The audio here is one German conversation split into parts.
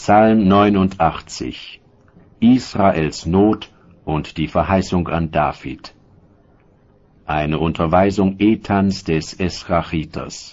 Psalm 89. Israels Not und die Verheißung an David. Eine Unterweisung Ethans des Esrachiters.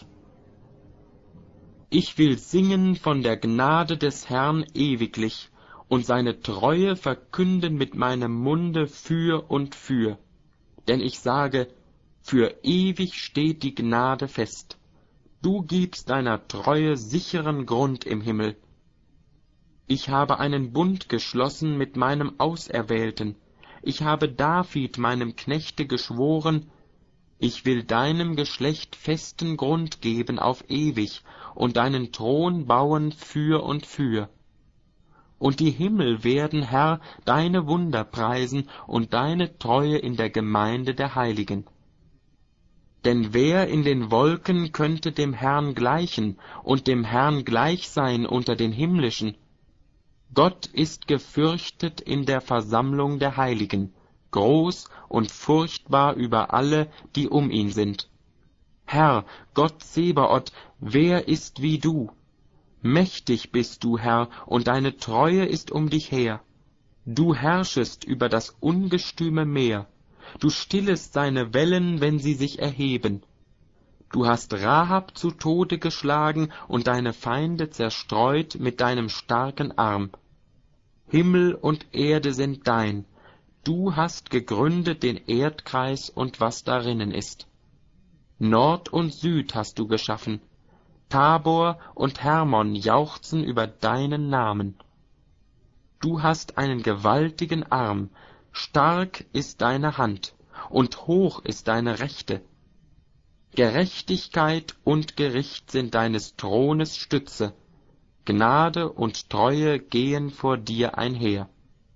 Ich will singen von der Gnade des Herrn ewiglich und seine Treue verkünden mit meinem Munde für und für. Denn ich sage, für ewig steht die Gnade fest. Du gibst deiner Treue sicheren Grund im Himmel. Ich habe einen Bund geschlossen mit meinem Auserwählten. Ich habe David, meinem Knechte, geschworen, ich will deinem Geschlecht festen Grund geben auf ewig und deinen Thron bauen für und für. Und die Himmel werden, Herr, deine Wunder preisen und deine Treue in der Gemeinde der Heiligen. Denn wer in den Wolken könnte dem Herrn gleichen und dem Herrn gleich sein unter den Himmlischen? Gott ist gefürchtet in der Versammlung der Heiligen, groß und furchtbar über alle, die um ihn sind. Herr, Gott Zebaoth, wer ist wie du? Mächtig bist du, Herr, und deine Treue ist um dich her. Du herrschest über das ungestüme Meer, du stillest seine Wellen, wenn sie sich erheben. Du hast Rahab zu Tode geschlagen und deine Feinde zerstreut mit deinem starken Arm. Himmel und Erde sind dein, du hast gegründet den Erdkreis und was darinnen ist. Nord und Süd hast du geschaffen, Tabor und Hermon jauchzen über deinen Namen. Du hast einen gewaltigen Arm, stark ist deine Hand, und hoch ist deine Rechte. Gerechtigkeit und Gericht sind deines Thrones Stütze, Gnade und Treue gehen vor dir einher.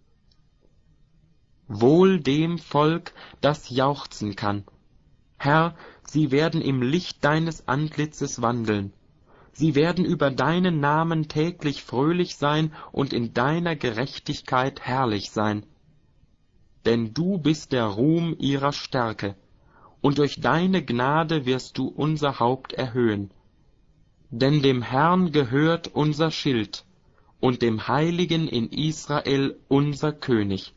Wohl dem Volk, das jauchzen kann. Herr, sie werden im Licht deines Antlitzes wandeln. Sie werden über deinen Namen täglich fröhlich sein und in deiner Gerechtigkeit herrlich sein. Denn du bist der Ruhm ihrer Stärke, und durch deine Gnade wirst du unser Haupt erhöhen. Denn dem Herrn gehört unser Schild, und dem Heiligen in Israel unser König.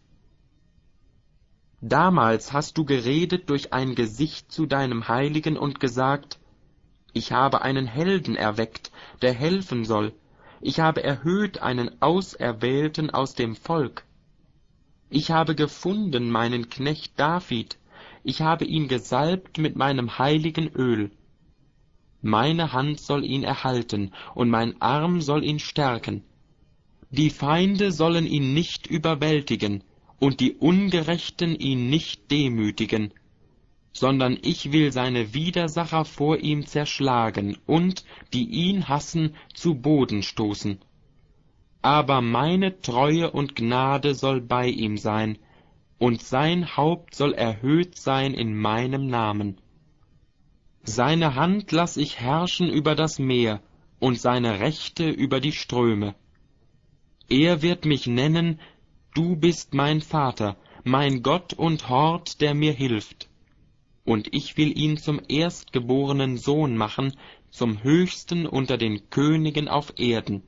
Damals hast du geredet durch ein Gesicht zu deinem Heiligen und gesagt, ich habe einen Helden erweckt, der helfen soll. Ich habe erhöht einen Auserwählten aus dem Volk. Ich habe gefunden meinen Knecht David. Ich habe ihn gesalbt mit meinem heiligen Öl. Meine Hand soll ihn erhalten, und mein Arm soll ihn stärken. Die Feinde sollen ihn nicht überwältigen, und die Ungerechten ihn nicht demütigen, sondern ich will seine Widersacher vor ihm zerschlagen und, die ihn hassen, zu Boden stoßen. Aber meine Treue und Gnade soll bei ihm sein, und sein Haupt soll erhöht sein in meinem Namen. Seine Hand lass ich herrschen über das Meer, und seine Rechte über die Ströme. Er wird mich nennen, du bist mein Vater, mein Gott und Hort, der mir hilft. Und ich will ihn zum erstgeborenen Sohn machen, zum Höchsten unter den Königen auf Erden.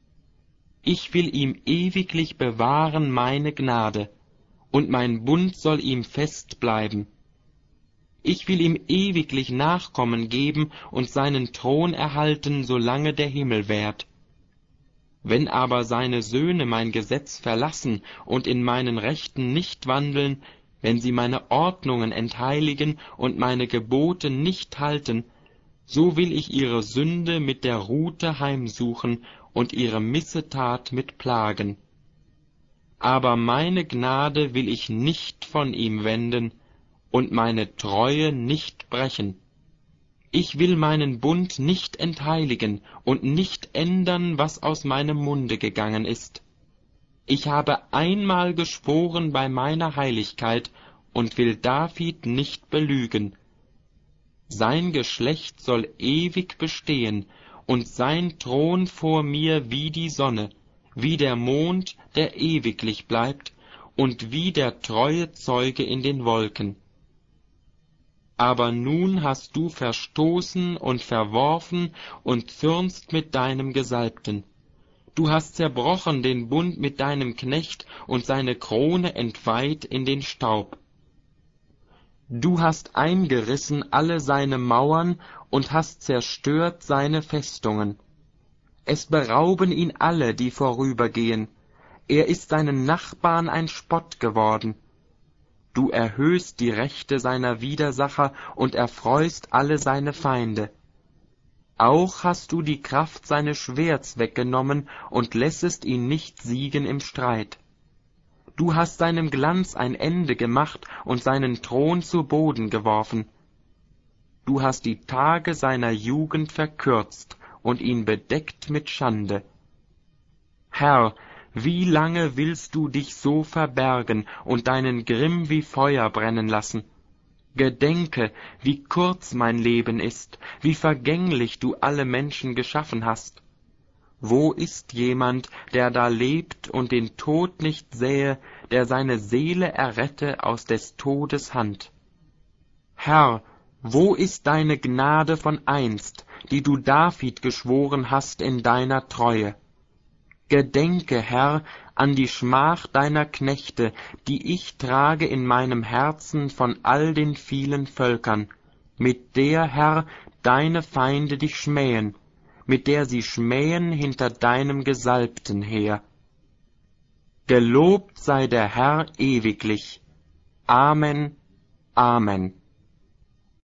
Ich will ihm ewiglich bewahren meine Gnade, und mein Bund soll ihm fest bleiben. Ich will ihm ewiglich Nachkommen geben und seinen Thron erhalten, solange der Himmel währt. Wenn aber seine Söhne mein Gesetz verlassen und in meinen Rechten nicht wandeln, wenn sie meine Ordnungen entheiligen und meine Gebote nicht halten, so will ich ihre Sünde mit der Rute heimsuchen und ihre Missetat mit Plagen. Aber meine Gnade will ich nicht von ihm wenden und meine Treue nicht brechen. Ich will meinen Bund nicht entheiligen und nicht ändern, was aus meinem Munde gegangen ist. Ich habe einmal geschworen bei meiner Heiligkeit und will David nicht belügen. Sein Geschlecht soll ewig bestehen und sein Thron vor mir wie die Sonne, wie der Mond, der ewiglich bleibt, und wie der treue Zeuge in den Wolken. Aber nun hast du verstoßen und verworfen und zürnst mit deinem Gesalbten. Du hast zerbrochen den Bund mit deinem Knecht und seine Krone entweiht in den Staub. Du hast eingerissen alle seine Mauern und hast zerstört seine Festungen. Es berauben ihn alle, die vorübergehen. Er ist seinen Nachbarn ein Spott geworden. Du erhöhst die Rechte seiner Widersacher und erfreust alle seine Feinde. Auch hast du die Kraft seines Schwerts weggenommen und lässest ihn nicht siegen im Streit. Du hast seinem Glanz ein Ende gemacht und seinen Thron zu Boden geworfen. Du hast die Tage seiner Jugend verkürzt und ihn bedeckt mit Schande. Herr, wie lange willst du dich so verbergen und deinen Grimm wie Feuer brennen lassen? Gedenke, wie kurz mein Leben ist, wie vergänglich du alle Menschen geschaffen hast. Wo ist jemand, der da lebt und den Tod nicht sähe, der seine Seele errette aus des Todes Hand? Herr, wo ist deine Gnade von einst, die du David geschworen hast in deiner Treue? Gedenke, Herr, an die Schmach deiner Knechte, die ich trage in meinem Herzen von all den vielen Völkern, mit der, Herr, deine Feinde dich schmähen, mit der sie schmähen hinter deinem Gesalbten her. Gelobt sei der Herr ewiglich. Amen, Amen.